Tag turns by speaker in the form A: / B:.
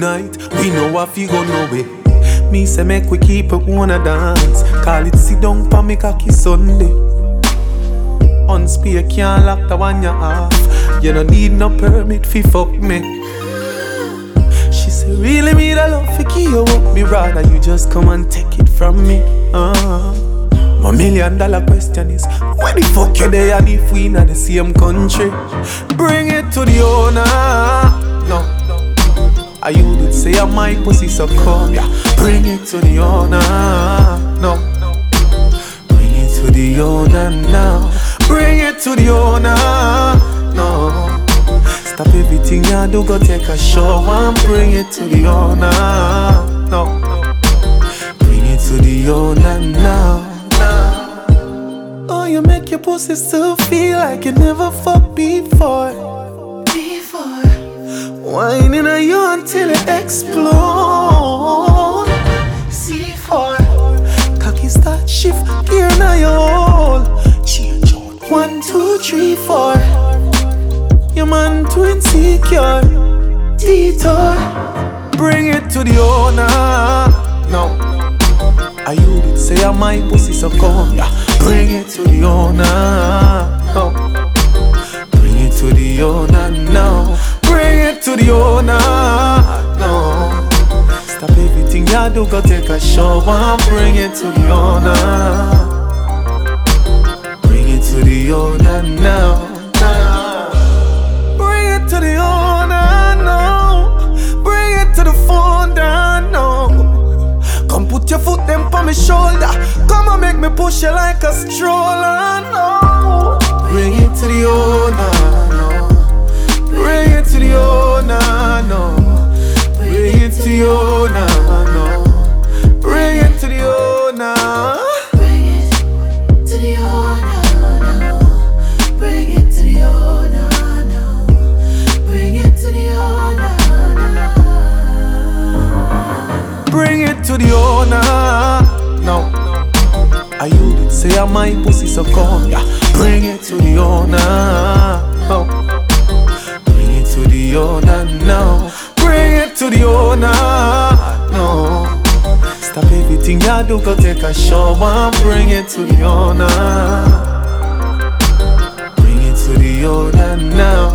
A: tonight. We know if you go no way. Me say make we keep it wanna dance. Call it sit down pa me cocky Sunday. On spear can't lock the one you off. You don't need no permit fi fuck me. She say really me the love fi give you up. Me rather you just come and take it from me. My $1 million question is, where the fuck you there and if we in the same country? Bring it to the owner. No, I you did say I my pussy so come, yeah. Bring it to the owner. No, bring it to the owner now. Bring it to the owner. No, stop everything you do, go take a shower and bring it to the owner. No, bring it to the owner now. Oh, you make your pussy still feel like you never fucked before. Whining on you until it explode. C4 cocky start shift gear now you hold. Change on 1, 2, 3, 4. Your man too insecure. Detour. Bring it to the owner. No, I you did say I'm my pussy so come, yeah. Bring it to the owner. No, bring it to the owner now. Bring it to the owner. No, stop everything you do, go take a shower and bring it to the owner. Bring it to the owner now. Bring it to the owner now. Bring it to the phone down now. Come put your foot them on my shoulder. Come and make me push you like a stroller. No, bring it to the owner. No, bring it to the owner. No, bring it to the owner. No, bring it to the owner.
B: Bring it to the owner. No, bring it to the owner. No, bring it to the owner.
A: Bring it to the owner. No, I you did say I'm my pussy so come, yeah. Bring it to the owner. No, bring it to the owner now. Bring it to the owner. No, stop everything you do, go take a shower and bring it to the owner. Bring it to the owner now.